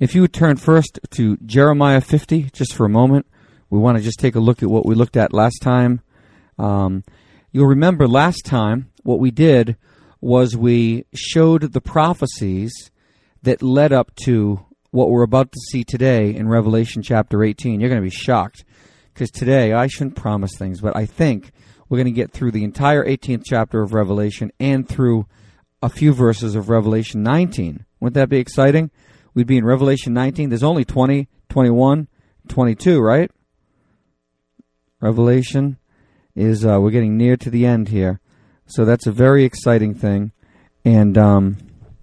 If you would turn first to Jeremiah 50, just for a moment. We want to just take a look at what we looked at last time. You'll remember last time what we did was we showed the prophecies that led up to what we're about to see today in Revelation chapter 18. You're going to be shocked, because today, I shouldn't promise things, but I think we're going to get through the entire 18th chapter of Revelation and through a few verses of Revelation 19. Wouldn't that be exciting? We'd be in Revelation 19. There's only 20, 21, 22, right? Revelation is, we're getting near to the end here. So that's a very exciting thing. And, hold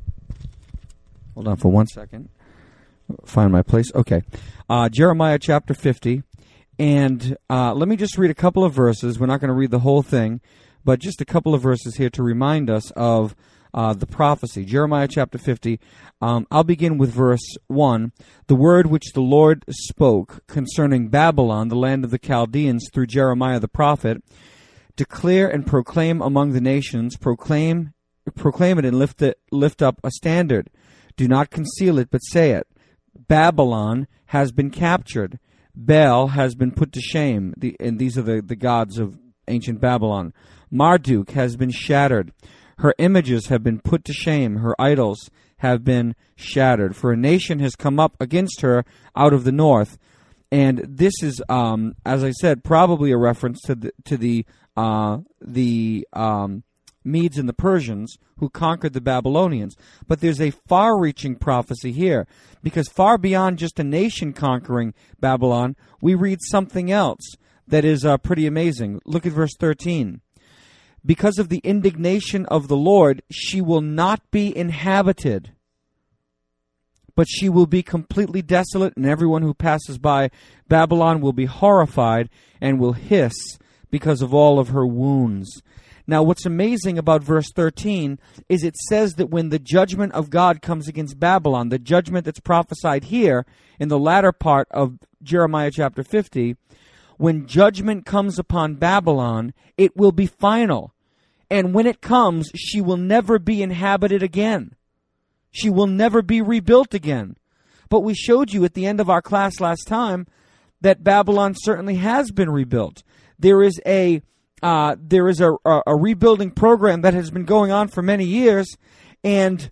on for 1 second. Find my place. Okay. Jeremiah chapter 50. And let me just read a couple of verses. We're not going to read the whole thing, but just a couple of verses here to remind us of the prophecy. Jeremiah chapter 50. I'll begin with verse 1. The word which the Lord spoke concerning Babylon, the land of the Chaldeans, through Jeremiah the prophet, declare and proclaim among the nations, proclaim it and lift up a standard. Do not conceal it, but say it. Babylon has been captured. Baal has been put to shame. And these are the gods of ancient Babylon. Marduk has been shattered. Her images have been put to shame. Her idols have been shattered. For a nation has come up against her out of the north. And this is, as I said, probably a reference to the Medes and the Persians who conquered the Babylonians. But there's a far-reaching prophecy here, because far beyond just a nation conquering Babylon, we read something else that is pretty amazing. Look at verse 13. Because of the indignation of the Lord, she will not be inhabited, but she will be completely desolate, and everyone who passes by Babylon will be horrified and will hiss because of all of her wounds. Now, what's amazing about verse 13 is it says that when the judgment of God comes against Babylon, the judgment that's prophesied here in the latter part of Jeremiah chapter 50, when judgment comes upon Babylon, it will be final. And when it comes, she will never be inhabited again. She will never be rebuilt again. But we showed you at the end of our class last time that Babylon certainly has been rebuilt. There is a rebuilding program that has been going on for many years, and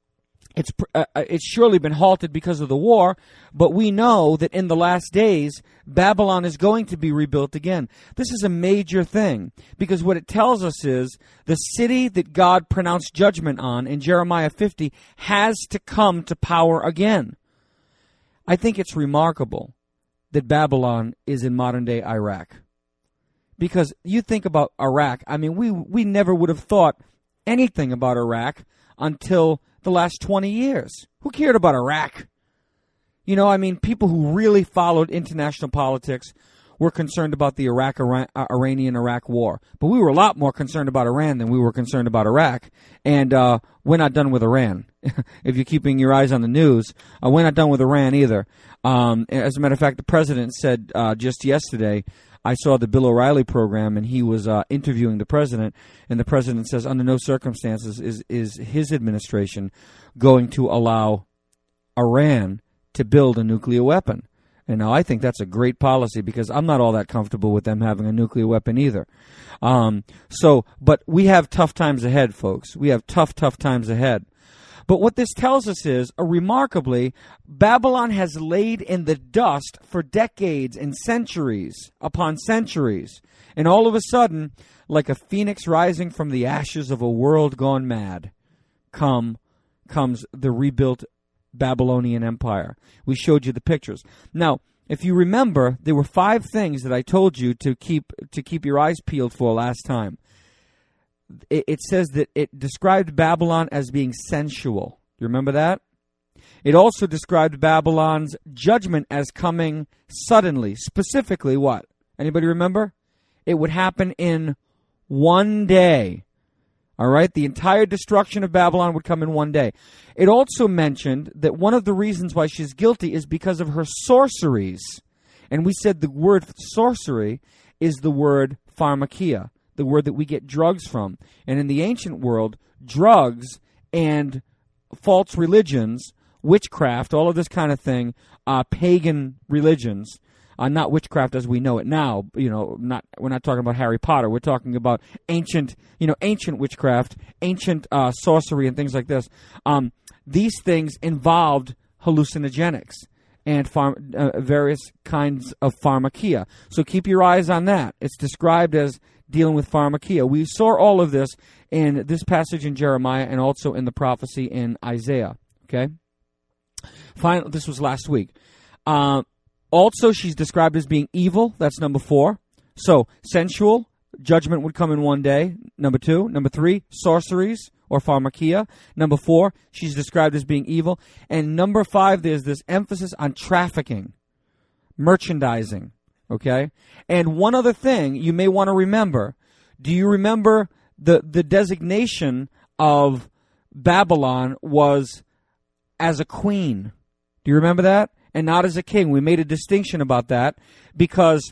it's surely been halted because of the war, but we know that in the last days, Babylon is going to be rebuilt again. This is a major thing, because what it tells us is the city that God pronounced judgment on in Jeremiah 50 has to come to power again. I think it's remarkable that Babylon is in modern-day Iraq. Because you think about Iraq, I mean, we never would have thought anything about Iraq until the last 20 years. Who cared about Iraq? You know, I mean, people who really followed international politics were concerned about the Iranian-Iraq war. But we were a lot more concerned about Iran than we were concerned about Iraq. And we're not done with Iran. If you're keeping your eyes on the news, we're not done with Iran either. As a matter of fact, the president said just yesterday, I saw the Bill O'Reilly program, and he was interviewing the president, and the president says under no circumstances is his administration going to allow Iran to build a nuclear weapon. And now I think that's a great policy, because I'm not all that comfortable with them having a nuclear weapon either. But we have tough times ahead, folks. We have tough times ahead. But what this tells us is, remarkably, Babylon has laid in the dust for decades and centuries upon centuries. And all of a sudden, like a phoenix rising from the ashes of a world gone mad, comes the rebuilt Babylonian Empire. We showed you the pictures. Now, if you remember, there were 5 things that I told you to keep your eyes peeled for last time. It says that it described Babylon as being sensual. You remember that? It also described Babylon's judgment as coming suddenly. Specifically what? Anybody remember? It would happen in one day. All right? The entire destruction of Babylon would come in one day. It also mentioned that one of the reasons why she's guilty is because of her sorceries. And we said the word sorcery is the word pharmakia, the word that we get drugs from. And in the ancient world, drugs and false religions witchcraft, all of this kind of thing, pagan religions. Not witchcraft as we know it now. We're not talking about Harry Potter. We're talking about ancient witchcraft, ancient sorcery, and things like this. These things involved hallucinogenics and various kinds of pharmakia. So keep your eyes on that. It's described as dealing with pharmakia. We saw all of this in this passage in Jeremiah and also in the prophecy in Isaiah. Okay. Finally, this was last week. Also, she's described as being evil. That's number 4. So, sensual, judgment would come in one day. Number 2. Number 3, sorceries or pharmakia. Number 4, she's described as being evil. And number 5, there's this emphasis on trafficking, merchandising. Okay? And one other thing you may want to remember. Do you remember the designation of Babylon was as a queen? Do you remember that? And not as a king. We made a distinction about that because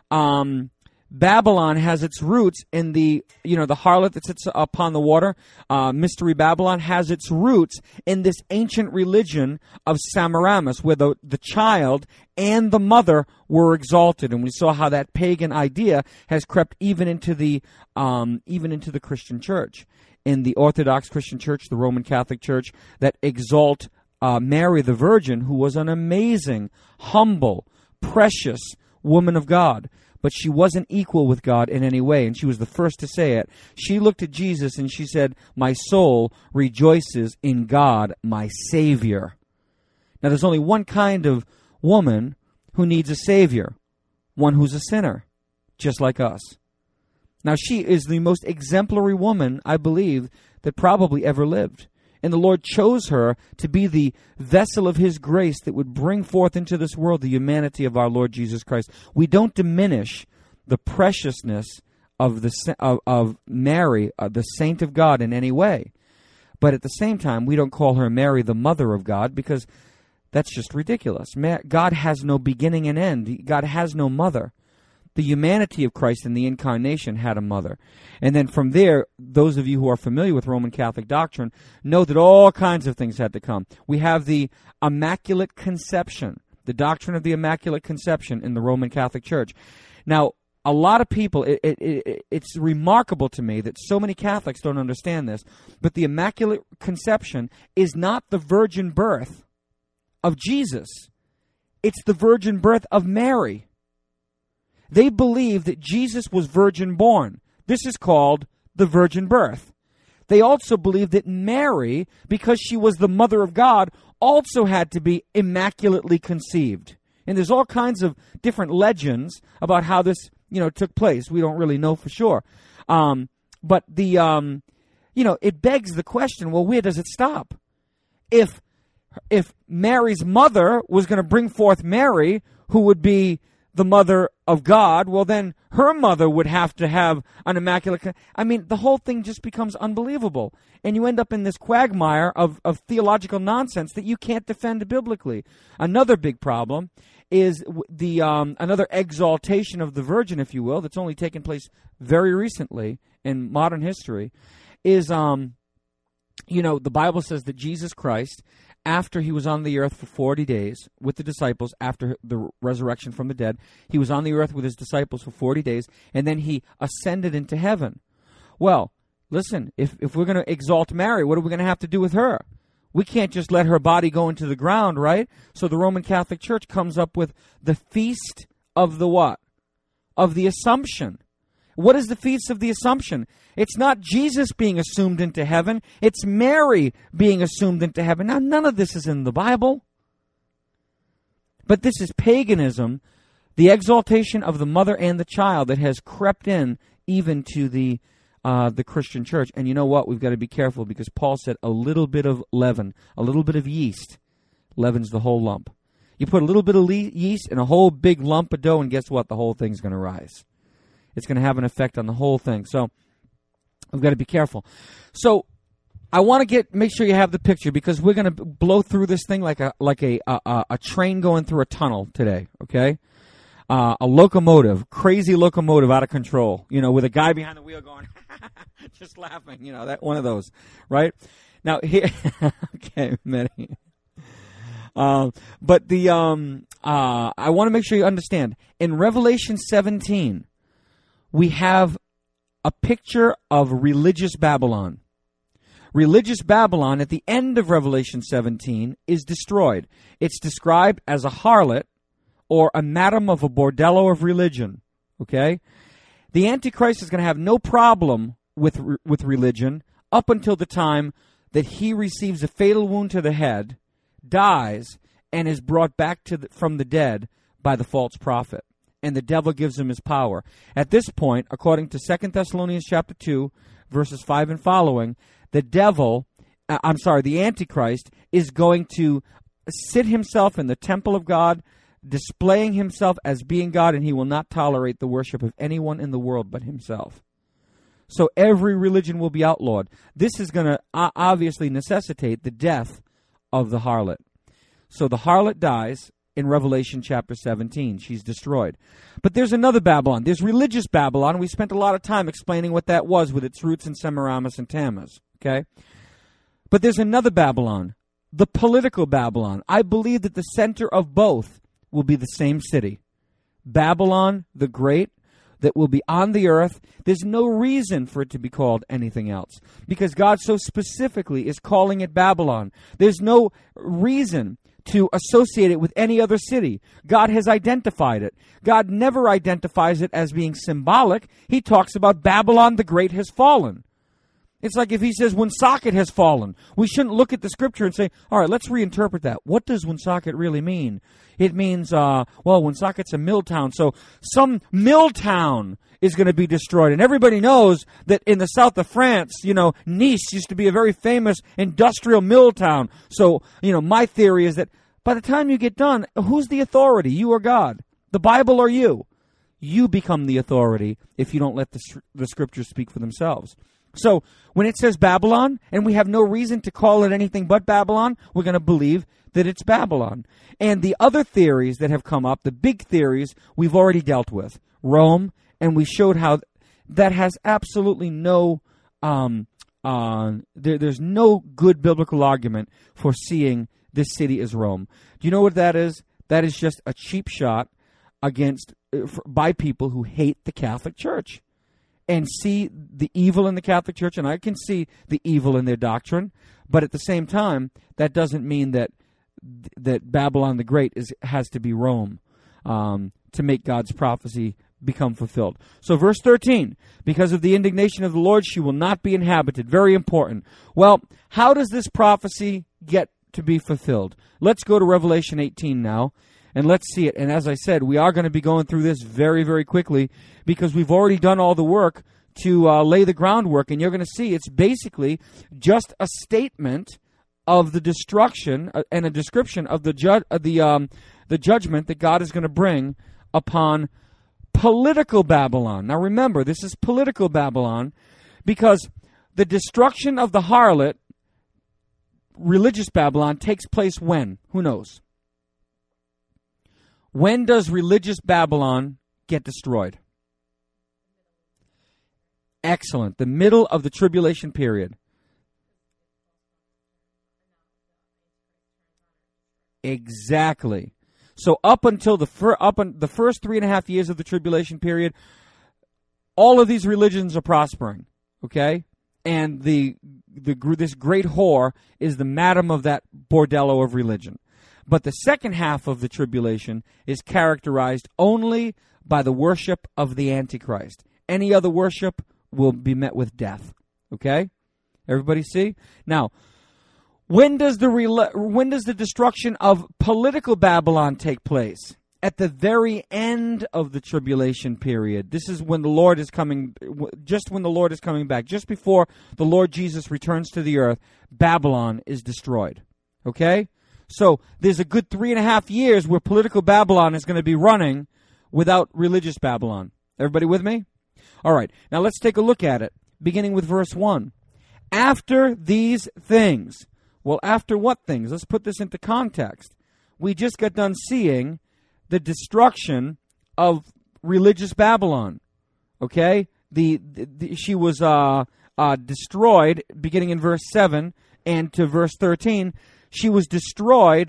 Babylon has its roots in the harlot that sits upon the water. Mystery Babylon has its roots in this ancient religion of Semiramis, where the child and the mother were exalted. And we saw how that pagan idea has crept even into the Christian church. In the Orthodox Christian church, the Roman Catholic Church, that exalt Mary the Virgin, who was an amazing, humble, precious woman of God. But she wasn't equal with God in any way, and she was the first to say it. She looked at Jesus and she said, "My soul rejoices in God, my Savior." Now, there's only one kind of woman who needs a Savior, one who's a sinner, just like us. Now, she is the most exemplary woman, I believe, that probably ever lived. And the Lord chose her to be the vessel of His grace that would bring forth into this world the humanity of our Lord Jesus Christ. We don't diminish the preciousness of Mary, the saint of God, in any way. But at the same time, we don't call her Mary the mother of God, because that's just ridiculous. God has no beginning and end. God has no mother. The humanity of Christ in the incarnation had a mother. And then from there, those of you who are familiar with Roman Catholic doctrine know that all kinds of things had to come. We have the Immaculate Conception, the doctrine of the Immaculate Conception in the Roman Catholic Church. Now, a lot of people, it's remarkable to me that so many Catholics don't understand this, but the Immaculate Conception is not the virgin birth of Jesus. It's the virgin birth of Mary. They believe that Jesus was virgin born. This is called the virgin birth. They also believe that Mary, because she was the mother of God, also had to be immaculately conceived. And there's all kinds of different legends about how this, took place. We don't really know for sure. But it begs the question, well, where does it stop? If Mary's mother was going to bring forth Mary, who would be the mother of God, well, then her mother would have to have an immaculate. The whole thing just becomes unbelievable. And you end up in this quagmire of theological nonsense that you can't defend biblically. Another big problem is the another exaltation of the Virgin, if you will, that's only taken place very recently in modern history, is, the Bible says that Jesus Christ, after He was on the earth for 40 days with the disciples, after the resurrection from the dead, He was on the earth with His disciples for 40 days, and then He ascended into heaven. Well, listen, if we're going to exalt Mary, what are we going to have to do with her? We can't just let her body go into the ground, right? So the Roman Catholic Church comes up with the Feast of the what? Of the Assumption. What is the Feast of the Assumption? It's not Jesus being assumed into heaven. It's Mary being assumed into heaven. Now, none of this is in the Bible. But this is paganism, the exaltation of the mother and the child that has crept in even to the Christian church. And you know what? We've got to be careful, because Paul said a little bit of leaven, a little bit of yeast, leavens the whole lump. You put a little bit of yeast in a whole big lump of dough, and guess what? The whole thing's going to rise. It's going to have an effect on the whole thing. So we've got to be careful. So I want to make sure you have the picture, because we're going to blow through this thing like a train going through a tunnel today. Okay, a locomotive, crazy locomotive, out of control. With a guy behind the wheel going, just laughing. That one of those, right? Now here, okay, Many. But I want to make sure you understand. In Revelation 17, we have a picture of religious Babylon. Religious Babylon, at the end of Revelation 17, is destroyed. It's described as a harlot or a madam of a bordello of religion. Okay? The Antichrist is going to have no problem with religion up until the time that he receives a fatal wound to the head, dies, and is brought back from the dead by the false prophet. And the devil gives him his power. At this point, according to 2 Thessalonians chapter 2, verses 5 and following, the Antichrist is going to sit himself in the temple of God, displaying himself as being God, and he will not tolerate the worship of anyone in the world but himself. So every religion will be outlawed. This is going to obviously necessitate the death of the harlot. So the harlot dies in Revelation chapter 17. She's destroyed. But there's another Babylon. There's religious Babylon. We spent a lot of time explaining what that was with its roots in Semiramis and Tammuz. Okay? But there's another Babylon, the political Babylon. I believe that the center of both will be the same city, Babylon the Great, that will be on the earth. There's no reason for it to be called anything else because God so specifically is calling it Babylon. There's no reason to associate it with any other city. God has identified it. God never identifies it as being symbolic. He talks about Babylon the Great has fallen. It's like if he says Woonsocket has fallen. We shouldn't look at the scripture and say, all right, let's reinterpret that. What does Woonsocket really mean? It means, Woonsocket's a mill town, so some mill town is going to be destroyed. And everybody knows that in the south of France, Nice used to be a very famous industrial mill town. So, my theory is that by the time you get done, who's the authority, you or God? The Bible or you? You become the authority if you don't let the scriptures speak for themselves. So when it says Babylon, and we have no reason to call it anything but Babylon, we're going to believe that it's Babylon. And the other theories that have come up, the big theories, we've already dealt with. Rome, and we showed how that has absolutely no, there's no good biblical argument for seeing this city as Rome. Do you know what that is? That is just a cheap shot by people who hate the Catholic Church and see the evil in the Catholic Church, and I can see the evil in their doctrine, but at the same time, that doesn't mean that Babylon the Great has to be Rome to make God's prophecy become fulfilled. So verse 13, because of the indignation of the Lord, she will not be inhabited. Very important. Well, how does this prophecy get to be fulfilled? Let's go to Revelation 18 now, and let's see it. And as I said, we are going to be going through this very, very quickly because we've already done all the work to lay the groundwork. And you're going to see it's basically just a statement of the destruction and a description of the judgment that God is going to bring upon political Babylon. Now remember, this is political Babylon because the destruction of the harlot, religious Babylon, takes place when? Who knows? When does religious Babylon get destroyed? Excellent. The middle of the tribulation period. Exactly. So up until the first 3.5 years of the tribulation period, all of these religions are prospering. Okay, and this great whore is the madam of that bordello of religion. But the second half of the tribulation is characterized only by the worship of the Antichrist. Any other worship will be met with death. Okay? Everybody see? Now, when does the destruction of political Babylon take place? At the very end of the tribulation period. This is when the Lord is coming, just when the Lord is coming back. Just before the Lord Jesus returns to the earth, Babylon is destroyed. Okay? So there's a good 3.5 years where political Babylon is going to be running without religious Babylon. Everybody with me? All right. Now let's take a look at it, beginning with verse 1. After these things. Well, after what things? Let's put this into context. We just got done seeing the destruction of religious Babylon. Okay? She was destroyed, beginning in verse 7 and to verse 13. She was destroyed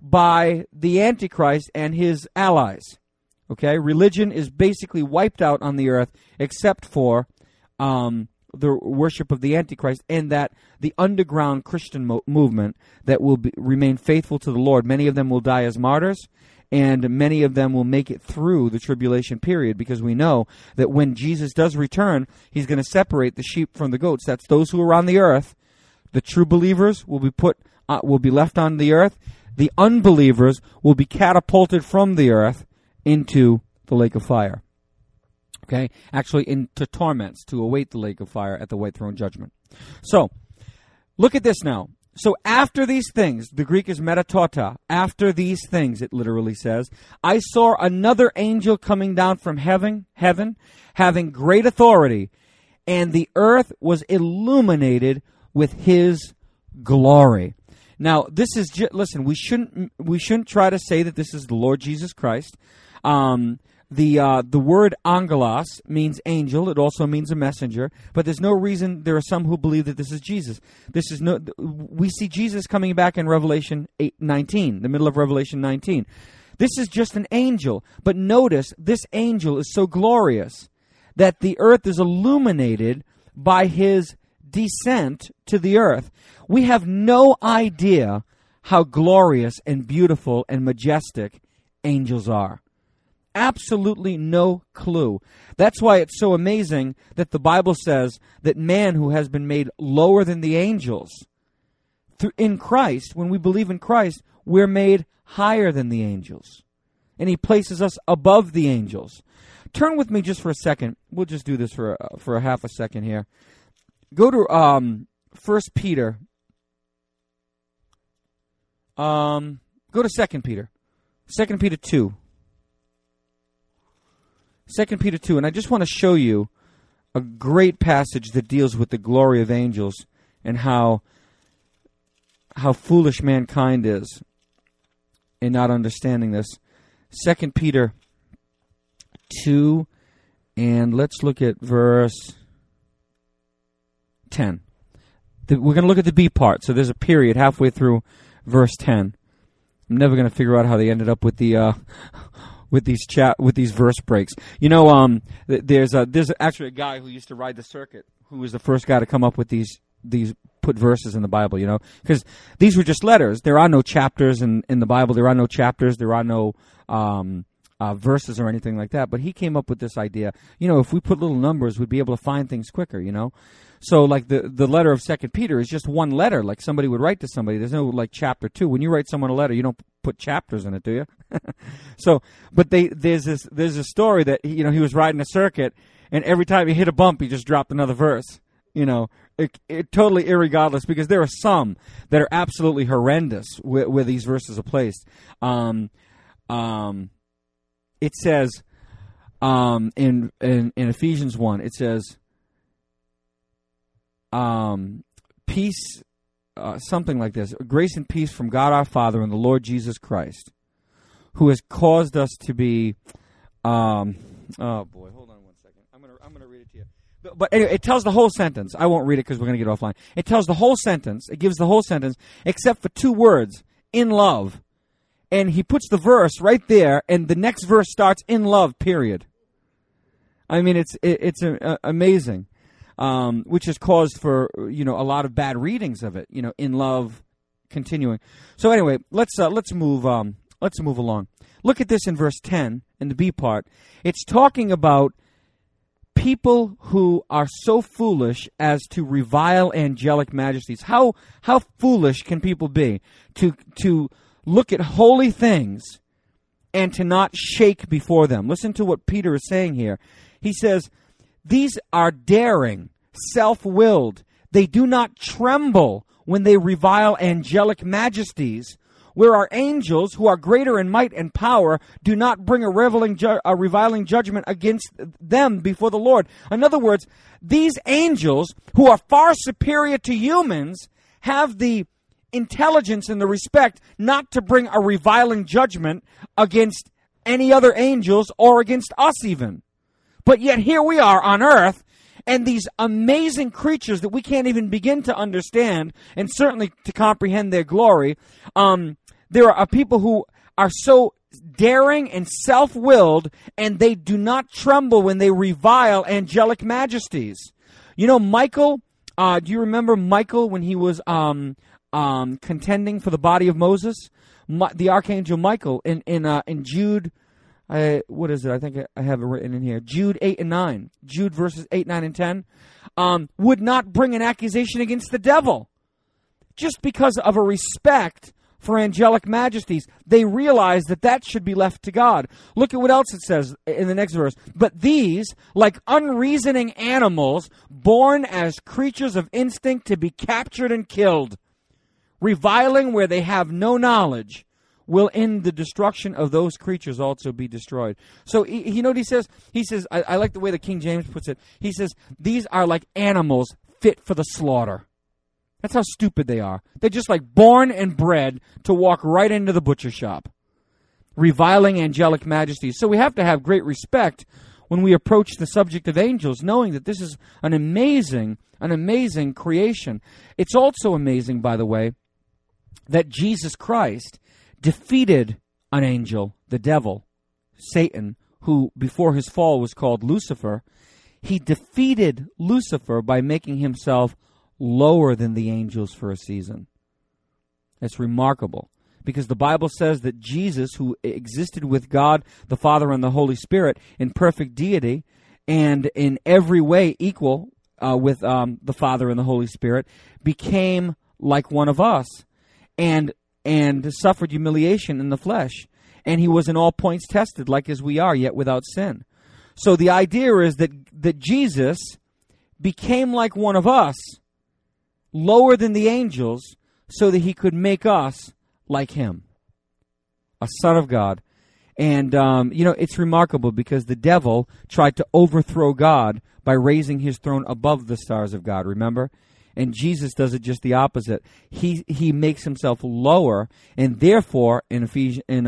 by the Antichrist and his allies. Okay, religion is basically wiped out on the earth except for the worship of the Antichrist, and that the underground Christian movement that will remain faithful to the Lord. Many of them will die as martyrs, and many of them will make it through the tribulation period, because we know that when Jesus does return, he's going to separate the sheep from the goats. That's those who are on the earth. The true believers will be left on the earth. The unbelievers will be catapulted from the earth into the lake of fire. Okay? Actually, into torments to await the lake of fire at the white throne judgment. So, look at this now. So after these things, the Greek is metatauta, after these things, it literally says, I saw another angel coming down from heaven, having great authority, and the earth was illuminated with his glory. Now, this is listen. We shouldn't try to say that this is the Lord Jesus Christ. The word angelos means angel. It also means a messenger. But there's no reason. There are some who believe that this is Jesus. We see Jesus coming back in Revelation 8:19, the middle of Revelation 19. This is just an angel. But notice, this angel is so glorious that the earth is illuminated by his descent to the earth. We have no idea how glorious and beautiful and majestic angels are. Absolutely no clue. That's why it's so amazing that the Bible says that man who has been made lower than the angels, in Christ, when we believe in Christ, we're made higher than the angels. And he places us above the angels. Turn with me just for a second. We'll just do this for a half a second here. Go to 1 Peter. Go to 2 Peter. 2 Peter 2. 2 Peter 2, and I just want to show you a great passage that deals with the glory of angels and how foolish mankind is in not understanding this. 2 Peter 2, and let's look at verse 10. We're going to look at the B part, so there's a period halfway through verse 10. I'm never going to figure out how they ended up with the with these verse breaks. You know, there's actually a guy who used to ride the circuit who was the first guy to come up with these put verses in the Bible, you know, because these were just letters. There are no chapters in the Bible. There are no chapters. There are no verses or anything like that. But he came up with this idea. You know, if we put little numbers, we'd be able to find things quicker, you know. So, like, the letter of 2 Peter is just one letter, like somebody would write to somebody. There's no, like, chapter 2. When you write someone a letter, you don't put chapters in it, do you? So, but there's a story that, you know, he was riding a circuit, and every time he hit a bump, he just dropped another verse, you know. It totally irregardless, because there are some that are absolutely horrendous where these verses are placed. It says in Ephesians 1, it says, peace, something like this, grace and peace from God our Father and the Lord Jesus Christ, who has caused us to be, oh boy, hold on one second. I'm gonna read it to you. But anyway, it tells the whole sentence. I won't read it because we're going to get offline. It tells the whole sentence. It gives the whole sentence, except for two words, in love. And he puts the verse right there, and the next verse starts in love, period. I mean, it's amazing, which has caused for, you know, a lot of bad readings of it, you know, in love, continuing. So anyway, let's move along. Look at this in verse 10, in the B part. It's talking about people who are so foolish as to revile angelic majesties. How foolish can people be to look at holy things and to not shake before them? Listen to what Peter is saying here. He says, these are daring, self-willed. They do not tremble when they revile angelic majesties, where our angels, who are greater in might and power, do not bring a reviling judgment against them before the Lord. In other words, these angels, who are far superior to humans, have the intelligence and the respect not to bring a reviling judgment against any other angels or against us even. But yet here we are on earth, and these amazing creatures that we can't even begin to understand, and certainly to comprehend their glory, There are people who are so daring and self-willed, and they do not tremble when they revile angelic majesties. You know, Michael, do you remember Michael when he was contending for the body of Moses? The archangel Michael in Jude, what is it? I think I have it written in here. Jude 8 and 9. Jude verses 8, 9, and 10. Would not bring an accusation against the devil. Just because of a respect for angelic majesties. They realize that should be left to God. Look at what else it says in the next verse. But these, like unreasoning animals, born as creatures of instinct to be captured and killed, reviling where they have no knowledge, will in the destruction of those creatures also be destroyed. So, you know what he says? He says, I like the way the King James puts it. He says, these are like animals fit for the slaughter. That's how stupid they are. They're just like born and bred to walk right into the butcher shop, reviling angelic majesties. So we have to have great respect when we approach the subject of angels, knowing that this is an amazing creation. It's also amazing, by the way, that Jesus Christ defeated an angel, the devil, Satan, who before his fall was called Lucifer. He defeated Lucifer by making himself lower than the angels for a season. That's remarkable, because the Bible says that Jesus, who existed with God, the Father, and the Holy Spirit in perfect deity and in every way equal with the Father and the Holy Spirit, became like one of us and suffered humiliation in the flesh. And he was in all points tested like as we are, yet without sin. So the idea is that Jesus became like one of us, lower than the angels, so that he could make us like him, a son of God. And, it's remarkable because the devil tried to overthrow God by raising his throne above the stars of God, remember? And Jesus does it just the opposite. He makes himself lower, and therefore, in Philippians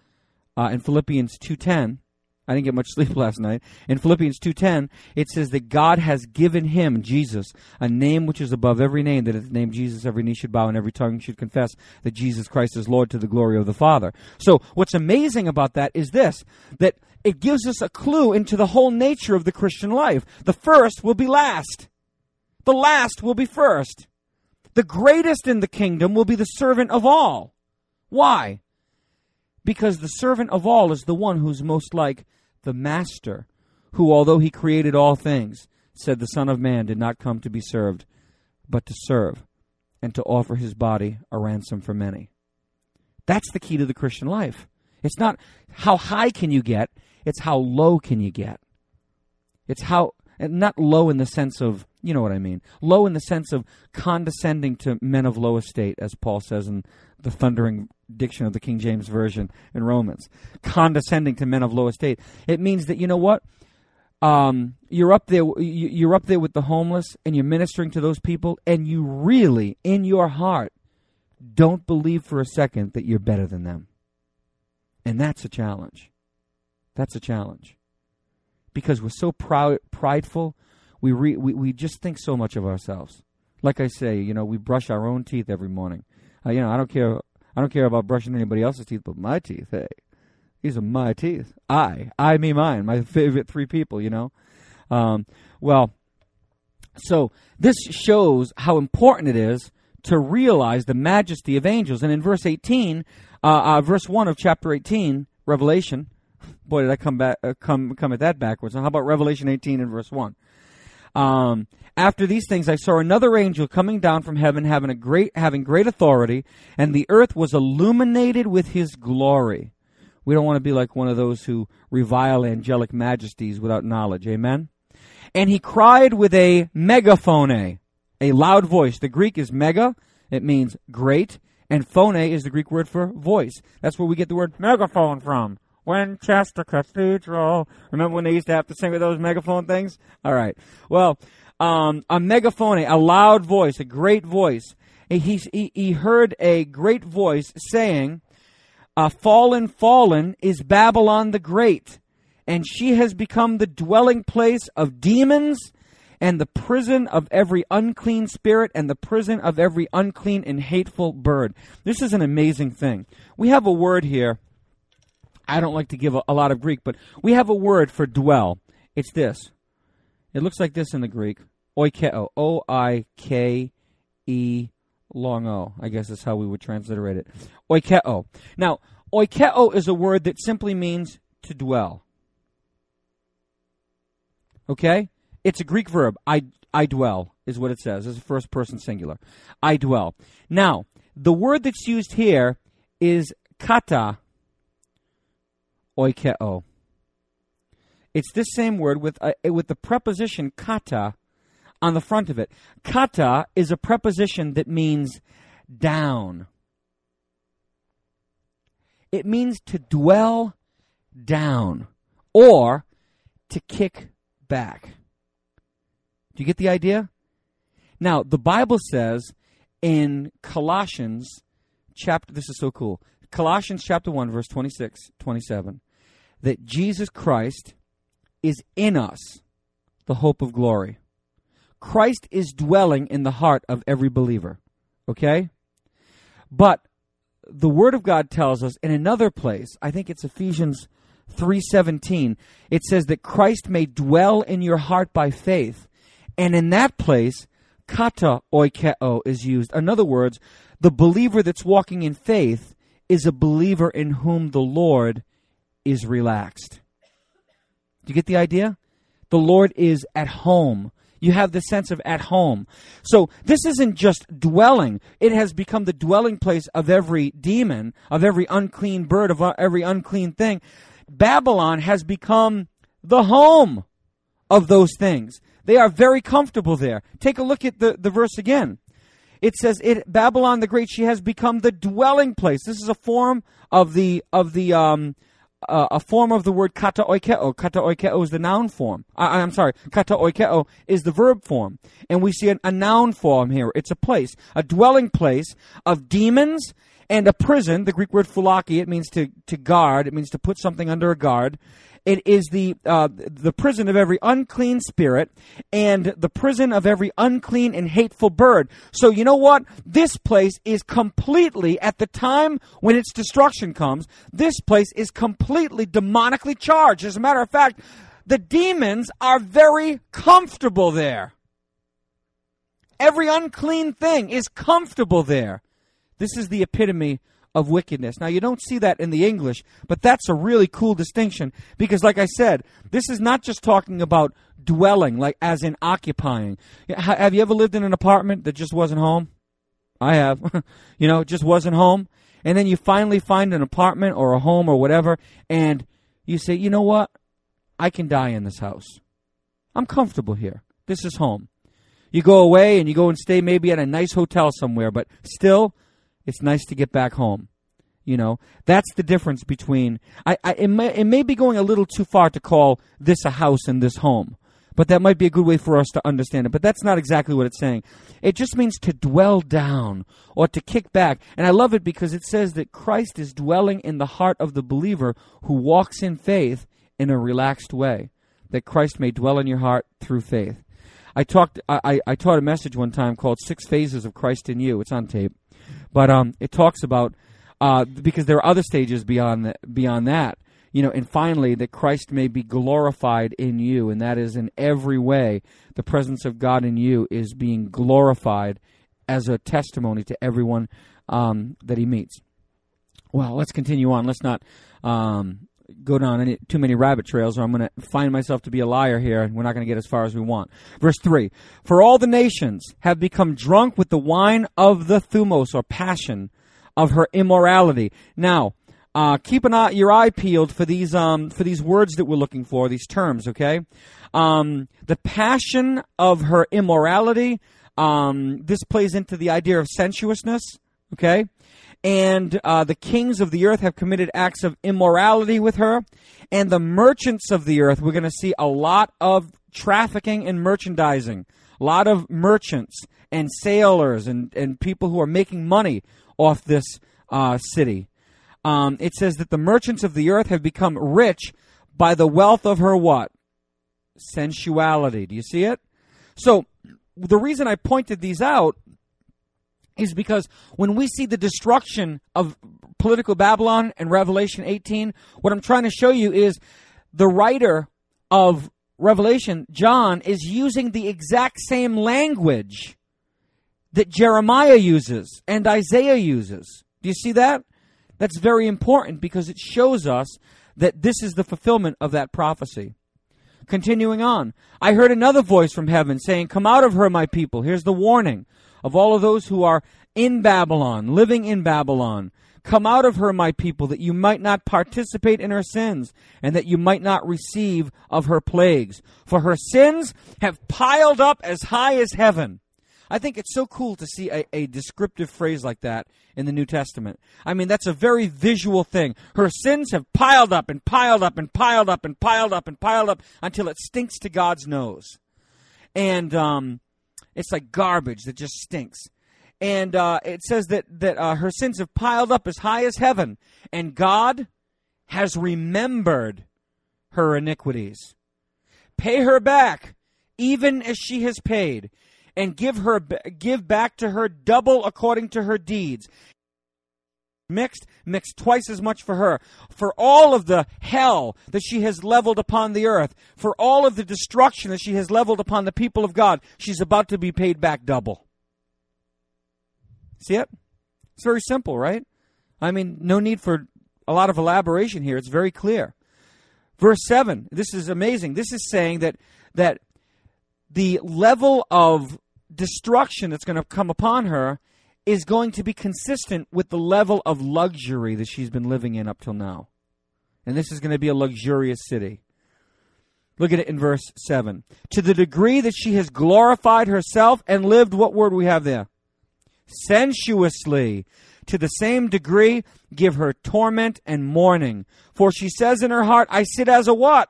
2:10, I didn't get much sleep last night. In Philippians 2:10, it says that God has given him, Jesus, a name which is above every name, that at the name Jesus every knee should bow and every tongue should confess that Jesus Christ is Lord, to the glory of the Father. So what's amazing about that is this, that it gives us a clue into the whole nature of the Christian life. The first will be last. The last will be first. The greatest in the kingdom will be the servant of all. Why? Because the servant of all is the one who's most like the master, who, although he created all things, said the Son of Man did not come to be served, but to serve, and to offer his body a ransom for many. That's the key to the Christian life. It's not how high can you get, it's how low can you get. It's how, and not low in the sense of, you know what I mean, low in the sense of condescending to men of low estate, as Paul says in the thundering diction of the King James Version in Romans. Condescending to men of low estate. It means that, you know what? You're up there with the homeless, and you're ministering to those people, and you really, in your heart, don't believe for a second that you're better than them. And that's a challenge. That's a challenge. Because we're so prideful, we just think so much of ourselves. Like I say, we brush our own teeth every morning. I don't care about brushing anybody else's teeth, but my teeth, hey, these are my teeth. I, me, mine, my favorite three people, so this shows how important it is to realize the majesty of angels. And in verse 18, verse 1 of chapter 18, Revelation, boy, did I come at that backwards. Now, how about Revelation 18 and verse 1? After these things, I saw another angel coming down from heaven, having great authority, and the earth was illuminated with his glory. We don't want to be like one of those who revile angelic majesties without knowledge. Amen? And he cried with a megaphone, a loud voice. The Greek is mega. It means great. And phone is the Greek word for voice. That's where we get the word megaphone from. Winchester Cathedral. Remember when they used to have to sing with those megaphone things? All right. Well, a megaphone, a loud voice, a great voice. He heard a great voice saying, fallen is Babylon the Great, and she has become the dwelling place of demons and the prison of every unclean spirit, and the prison of every unclean and hateful bird. This is an amazing thing. We have a word here. I don't like to give a lot of Greek, but we have a word for dwell. It's this. It looks like this in the Greek. Oikeo. O-I-K-E long O. I guess that's how we would transliterate it. Oikeo. Now, oikeo is a word that simply means to dwell. Okay? It's a Greek verb. I dwell is what it says. It's a first person singular. I dwell. Now, the word that's used here is kata oikeo. It's this same word with the preposition kata on the front of it. Kata is a preposition that means down. It means to dwell down or to kick back. Do you get the idea? Now, the Bible says in Colossians chapter, this is so cool, Colossians chapter 1, verse 26, 27, that Jesus Christ is in us, the hope of glory. Christ is dwelling in the heart of every believer, okay? But the Word of God tells us in another place, I think it's Ephesians 3:17, it says that Christ may dwell in your heart by faith. And in that place, kata oikeo is used. In other words, the believer that's walking in faith is a believer in whom the Lord is relaxed. Do you get the idea? The Lord is at home. You have the sense of at home. So this isn't just dwelling. It has become the dwelling place of every demon, of every unclean bird, of every unclean thing. Babylon has become the home of those things. They are very comfortable there. Take a look at the verse again. It says, Babylon the Great, she has become the dwelling place. This is a form of the word kata oikeo. Kata oikeo is the noun form. Kata oikeo is the verb form. And we see a noun form here. It's a place, a dwelling place of demons and a prison. The Greek word phylaki, it means to guard. It means to put something under a guard. It is the prison of every unclean spirit and the prison of every unclean and hateful bird. So you know what? This place is completely, at the time when its destruction comes, this place is completely demonically charged. As a matter of fact, the demons are very comfortable there. Every unclean thing is comfortable there. This is the epitome of wickedness. Now, you don't see that in the English, but that's a really cool distinction because, like I said, this is not just talking about dwelling, like as in occupying. Have you ever lived in an apartment that just wasn't home? I have. It just wasn't home. And then you finally find an apartment or a home or whatever, and you say, you know what? I can die in this house. I'm comfortable here. This is home. You go away and you go and stay maybe at a nice hotel somewhere, but still, it's nice to get back home. That's the difference between, it may be going a little too far to call this a house and this home, but that might be a good way for us to understand it. But that's not exactly what it's saying. It just means to dwell down or to kick back. And I love it because it says that Christ is dwelling in the heart of the believer who walks in faith in a relaxed way, that Christ may dwell in your heart through faith. I taught a message one time called 6 Phases of Christ in You. It's on tape. But it talks about, because there are other stages beyond that, and finally that Christ may be glorified in you, and that is in every way the presence of God in you is being glorified as a testimony to everyone that he meets. Well, let's continue on. Let's not go down too many rabbit trails, or I'm going to find myself to be a liar here, and we're not going to get as far as we want. Verse 3, for all the nations have become drunk with the wine of the thumos, or passion, of her immorality. Now, keep your eye peeled for these words that we're looking for, these terms, okay? The passion of her immorality, this plays into the idea of sensuousness, okay? And the kings of the earth have committed acts of immorality with her. And the merchants of the earth, we're going to see a lot of trafficking and merchandising. A lot of merchants and sailors and people who are making money off this city. It says that the merchants of the earth have become rich by the wealth of her what? Sensuality. Do you see it? So the reason I pointed these out is because when we see the destruction of political Babylon in Revelation 18, what I'm trying to show you is the writer of Revelation, John, is using the exact same language that Jeremiah uses and Isaiah uses. Do you see that? That's very important because it shows us that this is the fulfillment of that prophecy. Continuing on, I heard another voice from heaven saying, "Come out of her, my people." Here's the warning of all of those who are in Babylon, living in Babylon. "Come out of her, my people, that you might not participate in her sins, and that you might not receive of her plagues. For her sins have piled up as high as heaven." I think it's so cool to see a descriptive phrase like that in the New Testament. I mean, that's a very visual thing. Her sins have piled up and piled up and piled up and piled up and piled up until it stinks to God's nose. And it's like garbage that just stinks. And it says that her sins have piled up as high as heaven, and God has remembered her iniquities. Pay her back, even as she has paid, and give back to her double according to her deeds. Mix twice as much for her, for all of the hell that she has leveled upon the earth, for all of the destruction that she has leveled upon the people of God. She's about to be paid back double. See it? It's very simple, right? I mean, no need for a lot of elaboration here. It's very clear. Verse 7, this is amazing. This is saying that the level of destruction that's going to come upon her is going to be consistent with the level of luxury that she's been living in up till now. And this is going to be a luxurious city. Look at it in verse 7. To the degree that she has glorified herself and lived, what word we have there? Sensuously. To the same degree, give her torment and mourning. For she says in her heart, I sit as a what?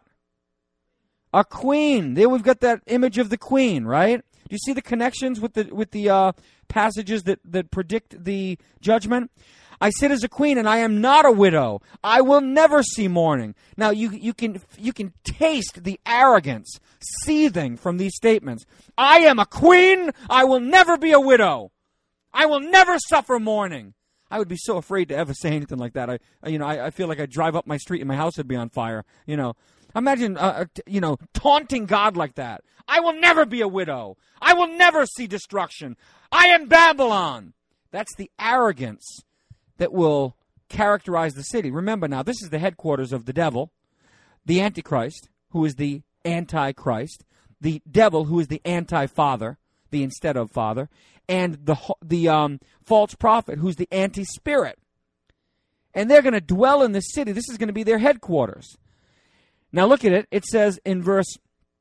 A queen. There we've got that image of the queen, right? Do you see the connections with the passages that predict the judgment? I sit as a queen, and I am not a widow. I will never see mourning. Now you can taste the arrogance seething from these statements. I am a queen. I will never be a widow. I will never suffer mourning. I would be so afraid to ever say anything like that. I feel like I'd drive up my street and my house would be on fire. Imagine taunting God like that. I will never be a widow. I will never see destruction. I am Babylon. That's the arrogance that will characterize the city. Remember now, this is the headquarters of the devil, the Antichrist, who is the Antichrist, the devil, who is the anti-father, the instead of father, and the false prophet, who's the anti-spirit. And they're going to dwell in this city. This is going to be their headquarters. Now look at it. It says in verse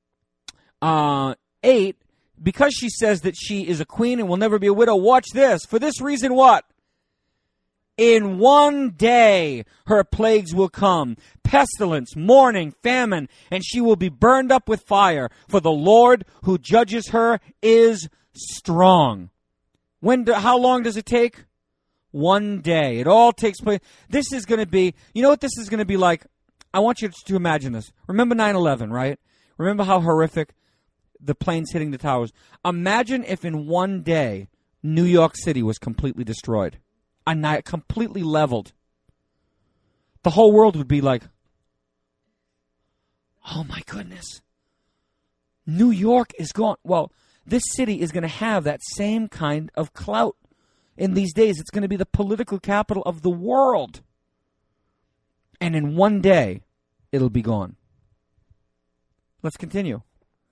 8, because she says that she is a queen and will never be a widow, watch this. For this reason what? In one day her plagues will come, pestilence, mourning, famine, and she will be burned up with fire. For the Lord who judges her is strong. How long does it take? One day. It all takes place. This is going to be, you know what this is going to be like? I want you to imagine this. Remember 9/11, right? Remember how horrific the planes hitting the towers. Imagine if in one day New York City was completely destroyed. Completely leveled. The whole world would be like, oh my goodness. New York is gone. Well, this city is going to have that same kind of clout in these days. It's going to be the political capital of the world. And in one day, it'll be gone. Let's continue.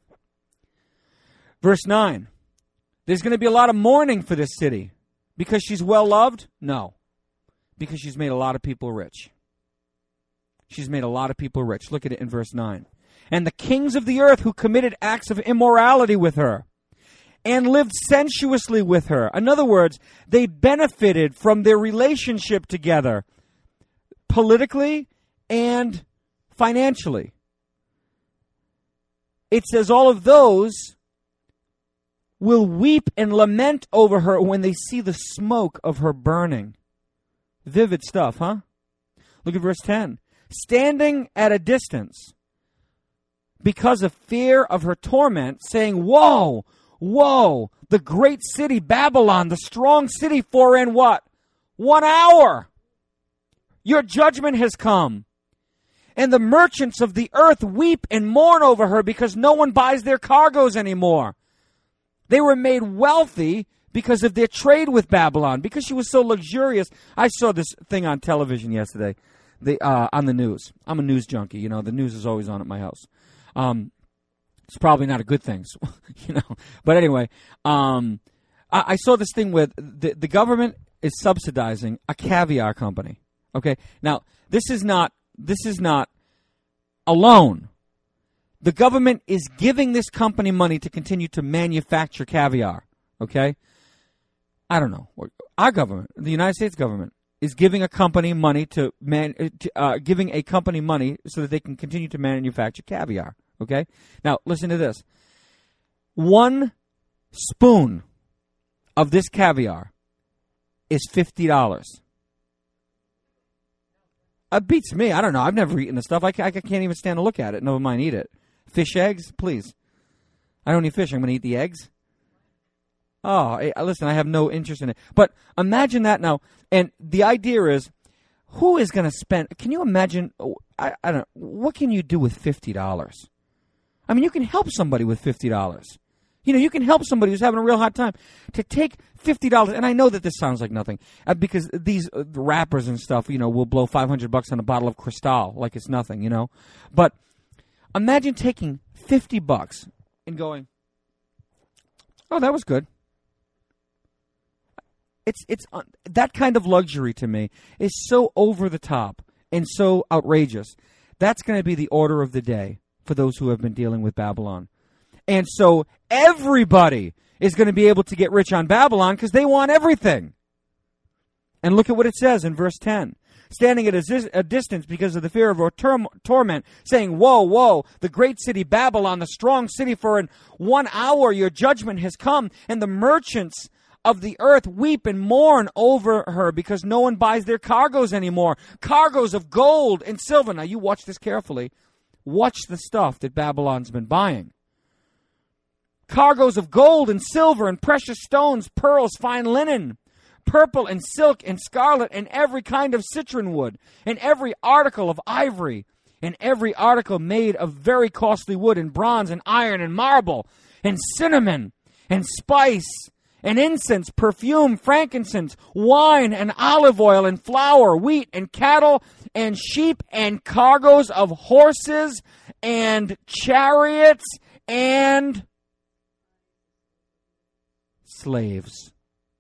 Verse 9. There's going to be a lot of mourning for this city. Because she's well-loved? No. Because she's made a lot of people rich. She's made a lot of people rich. Look at it in verse 9. And the kings of the earth who committed acts of immorality with her and lived sensuously with her. In other words, they benefited from their relationship together politically and financially. It says all of those will weep and lament over her when they see the smoke of her burning. Vivid stuff, huh? Look at verse 10. Standing at a distance, because of fear of her torment, saying, woe, woe, the great city Babylon, the strong city, for in what? 1 hour your judgment has come. And the merchants of the earth weep and mourn over her because no one buys their cargoes anymore. They were made wealthy because of their trade with Babylon, because she was so luxurious. I saw this thing on television yesterday, on the news. I'm a news junkie. You know, the news is always on at my house. It's probably not a good thing, you know. But anyway, I saw this thing where the government is subsidizing a caviar company. Okay, now this is not alone. The government is giving this company money to continue to manufacture caviar. Okay, I don't know. Our government, the United States government, is giving a company money giving a company money so that they can continue to manufacture caviar. Okay, now listen to this. 1 spoon of this caviar is $50. It beats me. I don't know. I've never eaten the stuff. I can't even stand to look at it. Never mind eat it. Fish eggs, please. I don't eat fish. I'm going to eat the eggs. Oh, listen, I have no interest in it. But imagine that now. And the idea is, who is going to spend? Can you imagine? I don't know. What can you do with $50? I mean, you can help somebody with $50. You know, you can help somebody who's having a real hard time. To take $50, and I know that this sounds like nothing, because these rappers and stuff, you know, will blow $500 on a bottle of Cristal like it's nothing, you know. But imagine taking $50 and going, oh, that was good. It's that kind of luxury to me is so over the top and so outrageous. That's going to be the order of the day for those who have been dealing with Babylon. And so everybody is going to be able to get rich on Babylon because they want everything. And look at what it says in verse 10. Standing at a distance because of the fear of her torment, saying, woe, woe, the great city Babylon, the strong city, for in 1 hour your judgment has come, and the merchants of the earth weep and mourn over her because no one buys their cargoes anymore. Cargoes of gold and silver. Now you watch this carefully. Watch the stuff that Babylon's been buying. Cargoes of gold and silver and precious stones, pearls, fine linen, purple and silk and scarlet and every kind of citron wood and every article of ivory and every article made of very costly wood and bronze and iron and marble and cinnamon and spice and incense, perfume, frankincense, wine and olive oil and flour, wheat and cattle and sheep and cargoes of horses and chariots and slaves.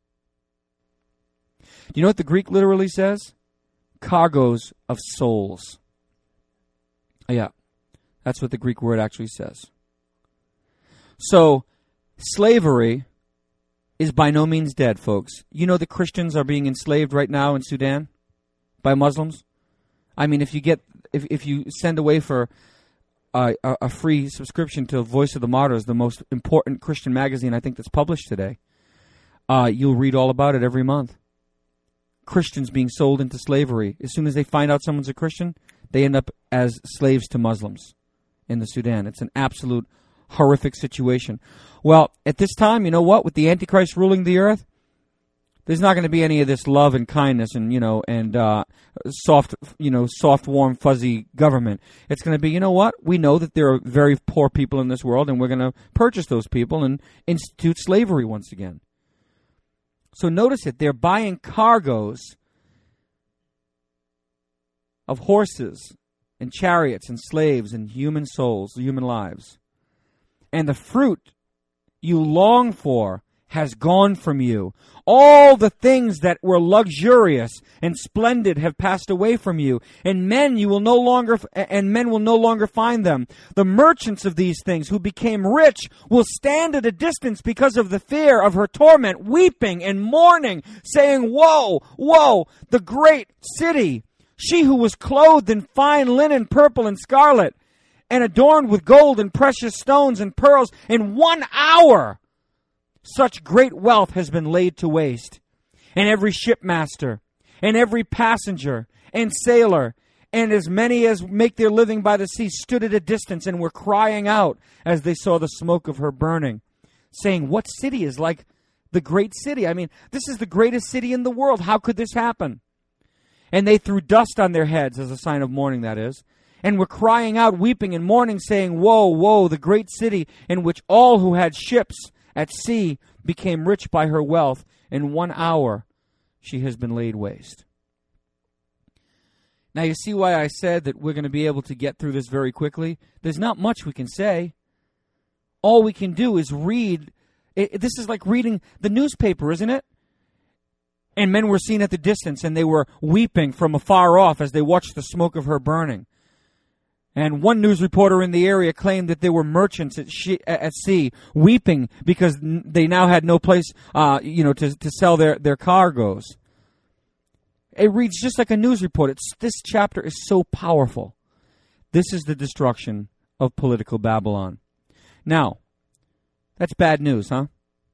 Do you know what the Greek literally says? Cargoes of souls. Yeah, that's what the Greek word actually says. So, slavery is by no means dead, folks. You know that Christians are being enslaved right now in Sudan by Muslims? I mean, if you send away for a free subscription to Voice of the Martyrs, the most important Christian magazine I think that's published today, you'll read all about it every month. Christians being sold into slavery. As soon as they find out someone's a Christian, they end up as slaves to Muslims in the Sudan. It's an absolute horrific situation. Well, at this time, you know what? With the Antichrist ruling the earth, there's not going to be any of this love and kindness and, soft, warm, fuzzy government. It's going to be, you know what? We know that there are very poor people in this world, and we're going to purchase those people and institute slavery once again. So notice it. They're buying cargoes of horses and chariots and slaves and human souls, human lives. And the fruit you long for has gone from you. All the things that were luxurious and splendid have passed away from you, and men will no longer find them. The merchants of these things who became rich will stand at a distance because of the fear of her torment, weeping and mourning, saying, woe, woe, the great city, she who was clothed in fine linen, purple and scarlet, and adorned with gold and precious stones and pearls. In 1 hour such great wealth has been laid to waste. And every shipmaster, and every passenger, and sailor, And as many as make their living by the sea stood at a distance and were crying out as they saw the smoke of her burning, saying, what city is like the great city? I mean, this is the greatest city in the world. How could this happen? And they threw dust on their heads as a sign of mourning, that is, and were crying out, weeping and mourning, saying, woe, woe, the great city in which all who had ships at sea became rich by her wealth. In 1 hour she has been laid waste. Now, you see why I said that we're going to be able to get through this very quickly? There's not much we can say. All we can do is read. This is like reading the newspaper, isn't it? And men were seen at the distance, and they were weeping from afar off as they watched the smoke of her burning. And one news reporter in the area claimed that there were merchants at sea weeping because they now had no place, to sell their cargoes. It reads just like a news report. This chapter is so powerful. This is the destruction of political Babylon. Now, that's bad news, huh?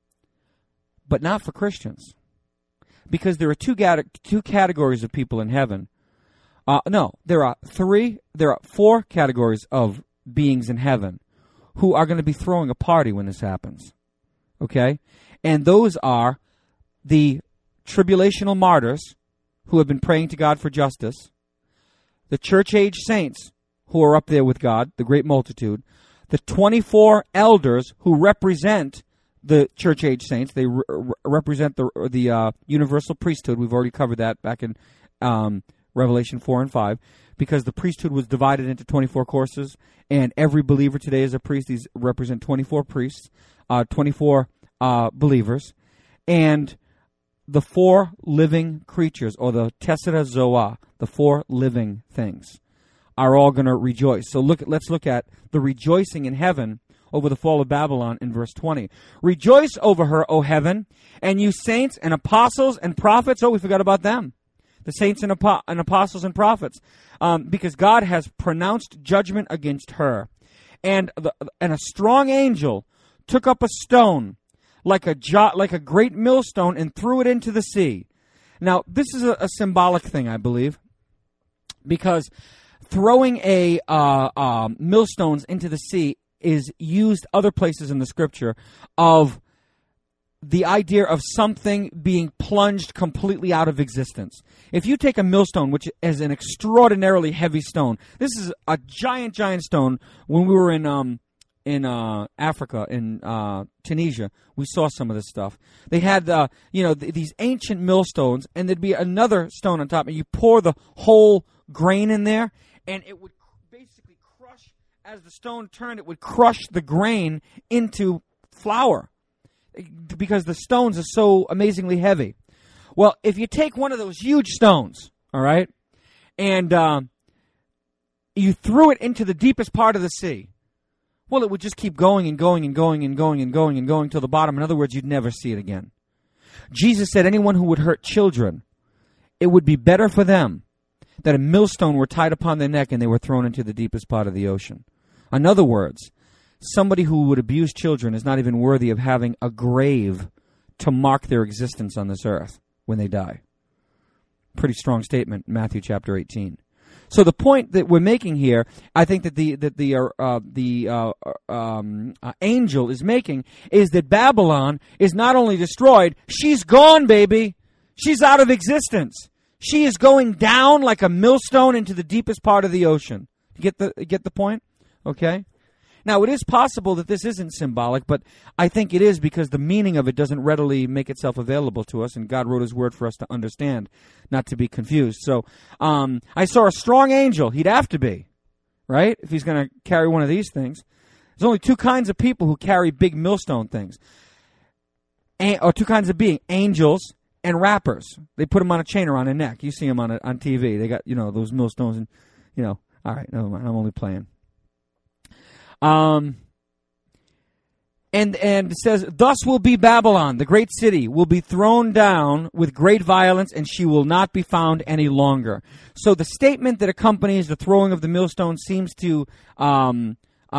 But not for Christians. Because there are two categories of people in heaven. There are 4 categories of beings in heaven who are going to be throwing a party when this happens. Okay? And those are the tribulational martyrs who have been praying to God for justice, the church-age saints who are up there with God, the great multitude, the 24 elders who represent the church-age saints. They represent the universal priesthood. We've already covered that back in Revelation 4 and 5, because the priesthood was divided into 24 courses, and every believer today is a priest. These represent 24 priests, 24 believers, and the 4 living creatures, or the Tessera Zoa, the 4 living things, are all going to rejoice. So let's look at the rejoicing in heaven over the fall of Babylon in verse 20. Rejoice over her, O heaven, and you saints and apostles and prophets. Oh, we forgot about them. The saints and apostles and prophets, because God has pronounced judgment against her. And a strong angel took up a stone like a great millstone and threw it into the sea. Now, this is a symbolic thing, I believe, because throwing millstones into the sea is used other places in the Scripture of the idea of something being plunged completely out of existence. If you take a millstone, which is an extraordinarily heavy stone, this is a giant stone. When we were in Africa, in Tunisia, we saw some of this stuff. They had, these ancient millstones, and there'd be another stone on top, and you pour the whole grain in there, and it would basically crush, as the stone turned, it would crush the grain into flour, because the stones are so amazingly heavy. Well, if you take one of those huge stones, all right, and you threw it into the deepest part of the sea, well, it would just keep going and going and going and going and going and going to the bottom. In other words, you'd never see it again. Jesus said anyone who would hurt children, it would be better for them that a millstone were tied upon their neck and they were thrown into the deepest part of the ocean. In other words, somebody who would abuse children is not even worthy of having a grave to mark their existence on this earth when they die. Pretty strong statement, Matthew chapter 18. So the point that we're making here, I think that the angel is making, is that Babylon is not only destroyed, she's gone, baby. She's out of existence. She is going down like a millstone into the deepest part of the ocean. Get the point? Okay? Now, it is possible that this isn't symbolic, but I think it is, because the meaning of it doesn't readily make itself available to us, and God wrote His Word for us to understand, not to be confused. So, I saw a strong angel. He'd have to be, right, if he's going to carry one of these things. There's only 2 kinds of people who carry big millstone things, or 2 kinds of beings, angels and rappers. They put them on a chain around their neck. You see them on TV. They got, those millstones, and, all right, never mind, I'm only playing. And it says, thus will be Babylon, the great city, will be thrown down with great violence, and she will not be found any longer. So the statement that accompanies the throwing of the millstone seems to hint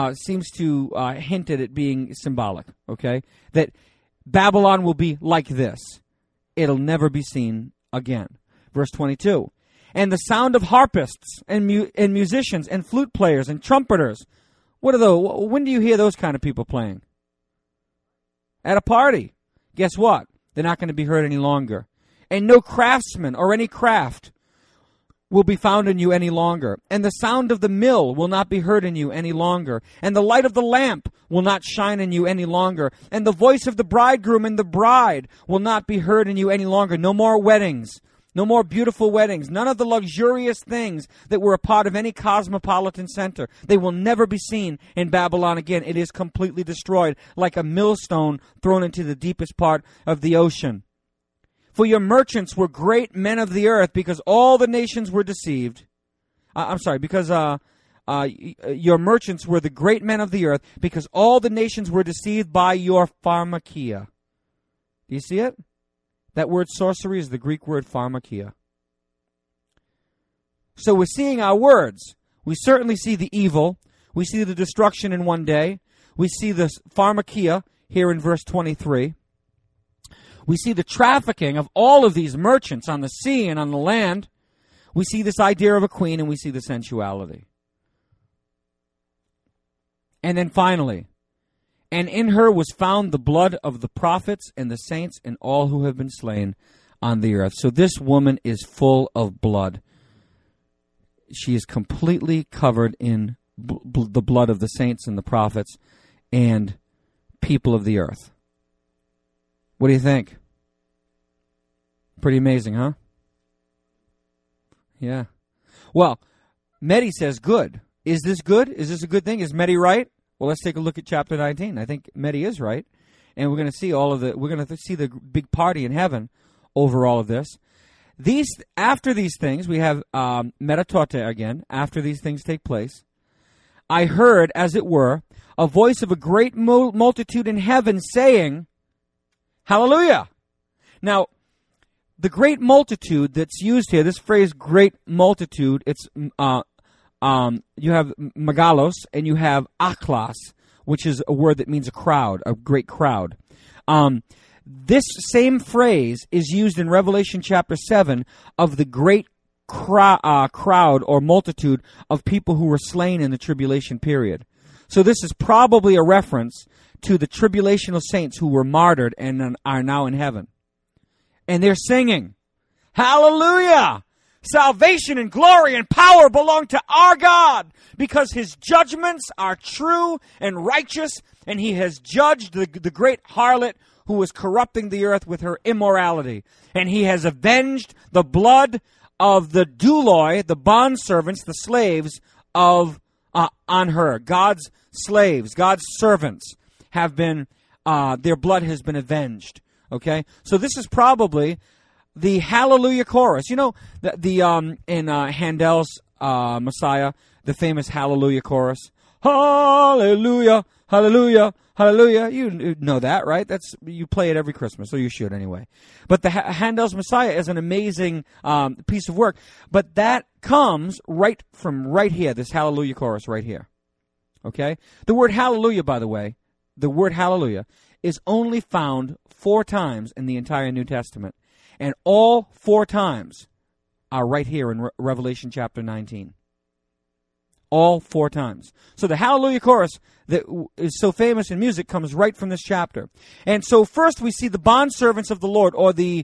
at it being symbolic, okay? That Babylon will be like this. It'll never be seen again. Verse 22, and the sound of harpists and musicians and flute players and trumpeters. What are those? When do you hear those kind of people playing? At a party. Guess what? They're not going to be heard any longer. And no craftsman or any craft will be found in you any longer. And the sound of the mill will not be heard in you any longer. And the light of the lamp will not shine in you any longer. And the voice of the bridegroom and the bride will not be heard in you any longer. No more weddings. No more beautiful weddings. None of the luxurious things that were a part of any cosmopolitan center. They will never be seen in Babylon again. It is completely destroyed, like a millstone thrown into the deepest part of the ocean. For your merchants were great men of the earth, because all the nations were deceived. Because your merchants were the great men of the earth, because all the nations were deceived by your pharmakia. Do you see it? That word sorcery is the Greek word pharmakia. So we're seeing our words. We certainly see the evil. We see the destruction in one day. We see the pharmakia here in verse 23. We see the trafficking of all of these merchants on the sea and on the land. We see this idea of a queen, and we see the sensuality. And then finally, and in her was found the blood of the prophets and the saints and all who have been slain on the earth. So this woman is full of blood. She is completely covered in the blood of the saints and the prophets and people of the earth. What do you think? Pretty amazing, huh? Yeah. Well, Medi says good. Is this good? Is this a good thing? Is Medi right? Well, let's take a look at chapter 19. I think Medi is right. And we're going to see we're going to see the big party in heaven over all of this. After these things, we have metatote again. After these things take place, I heard, as it were, a voice of a great multitude in heaven saying, Hallelujah! Now, the great multitude that's used here, this phrase great multitude, it's you have megalos and you have aklos, which is a word that means a crowd, a great crowd. This same phrase is used in Revelation chapter 7 of the great crowd or multitude of people who were slain in the tribulation period. So this is probably a reference to the tribulational saints who were martyred and are now in heaven. And they're singing, Hallelujah! Salvation and glory and power belong to our God, because his judgments are true and righteous, and he has judged the great harlot who was corrupting the earth with her immorality. And he has avenged the blood of the douloi, the bondservants, the slaves on her. God's slaves, God's servants have been, their blood has been avenged. Okay? So this is probably the Hallelujah chorus. You know, in Handel's Messiah, the famous Hallelujah chorus. Hallelujah, hallelujah, hallelujah. You know that, right? You play it every Christmas, so you should anyway. But the Handel's Messiah is an amazing piece of work. But that comes from right here, this Hallelujah chorus right here. Okay? The word hallelujah, by the way, the word hallelujah is only found 4 times in the entire New Testament. And all 4 times are right here in Revelation chapter 19. All 4 times. So the Hallelujah chorus that is so famous in music comes right from this chapter. And so first we see the bondservants of the Lord, or the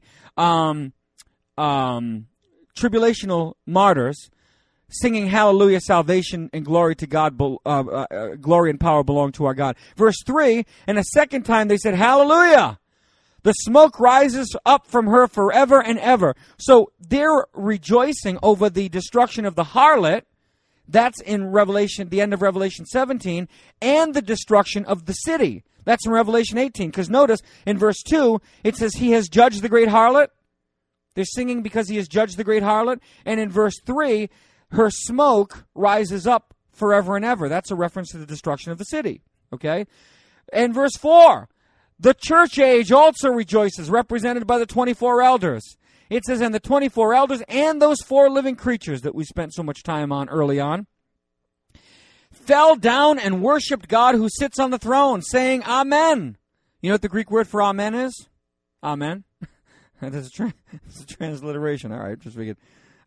tribulational martyrs, singing Hallelujah, salvation and glory to God, glory and power belong to our God. Verse 3, and a second time they said, Hallelujah! The smoke rises up from her forever and ever. So they're rejoicing over the destruction of the harlot. That's in Revelation, the end of Revelation 17, and the destruction of the city. That's in Revelation 18. Because notice, in verse 2, it says, he has judged the great harlot. They're singing because he has judged the great harlot. And in verse 3, her smoke rises up forever and ever. That's a reference to the destruction of the city. Okay? And verse 4, the church age also rejoices, represented by the 24 elders. It says, and the 24 elders and those 4 living creatures that we spent so much time on early on, fell down and worshipped God who sits on the throne, saying, Amen. You know what the Greek word for amen is? Amen. That's a transliteration. All right, just figured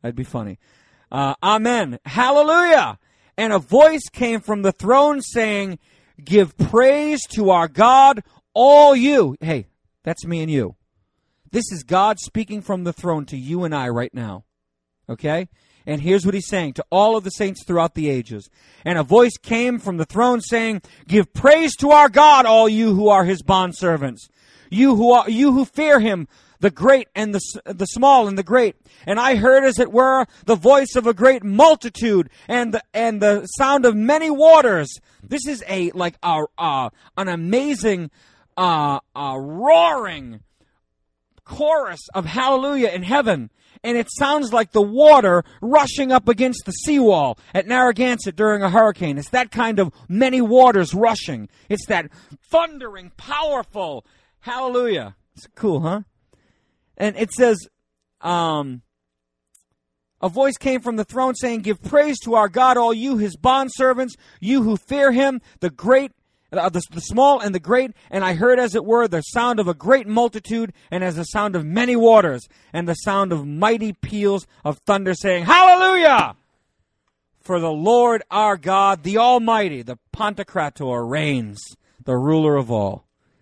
That'd be funny. Amen. Hallelujah. And a voice came from the throne saying, give praise to our God, all you. Hey, that's me and you. This is God speaking from the throne to you and I right now. Okay? And here's what he's saying to all of the saints throughout the ages. And a voice came from the throne saying, give praise to our God, all you who are his bondservants. You who fear him, the great and the small and the great. And I heard, as it were, the voice of a great multitude and the sound of many waters. This is an amazing roaring chorus of hallelujah in heaven. And it sounds like the water rushing up against the seawall at Narragansett during a hurricane. It's that kind of many waters rushing. It's that thundering, powerful hallelujah. It's cool, huh? And it says, a voice came from the throne saying, give praise to our God, all you, his bondservants, you who fear him, the great, the small and the great. And I heard, as it were, the sound of a great multitude, and as the sound of many waters, and the sound of mighty peals of thunder, saying, hallelujah! For the Lord our God, the Almighty, the Pantocrator, reigns, the ruler of all.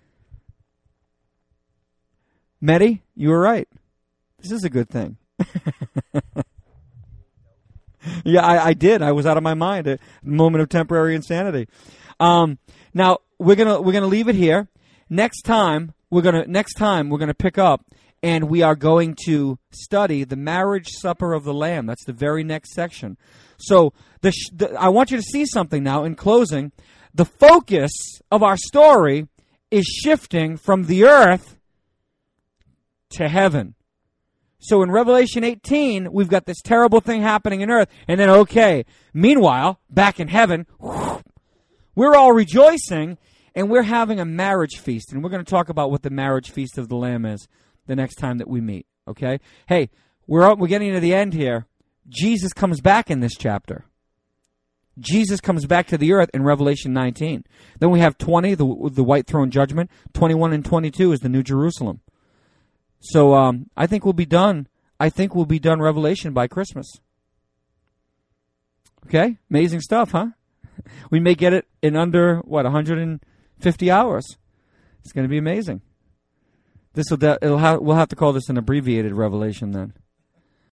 Medi, you were right. This is a good thing. Yeah, I did. I was out of my mind. A moment of temporary insanity. Now we're gonna leave it here. Next time we're gonna pick up, and we are going to study the marriage supper of the Lamb. That's the very next section. So I want you to see something now. In closing, the focus of our story is shifting from the earth to heaven. So in Revelation 18, we've got this terrible thing happening in earth, and then, okay, meanwhile, back in heaven, we're all rejoicing, and we're having a marriage feast, and we're going to talk about what the marriage feast of the Lamb is the next time that we meet, okay? Hey, we're getting to the end here. Jesus comes back in this chapter. Jesus comes back to the earth in Revelation 19. Then we have 20, the white throne judgment. 21 and 22 is the New Jerusalem. So I think we'll be done. I think we'll be done Revelation by Christmas. Okay? Amazing stuff, huh? We may get it in under, 150 hours. It's going to be amazing. We'll have to call this an abbreviated Revelation then.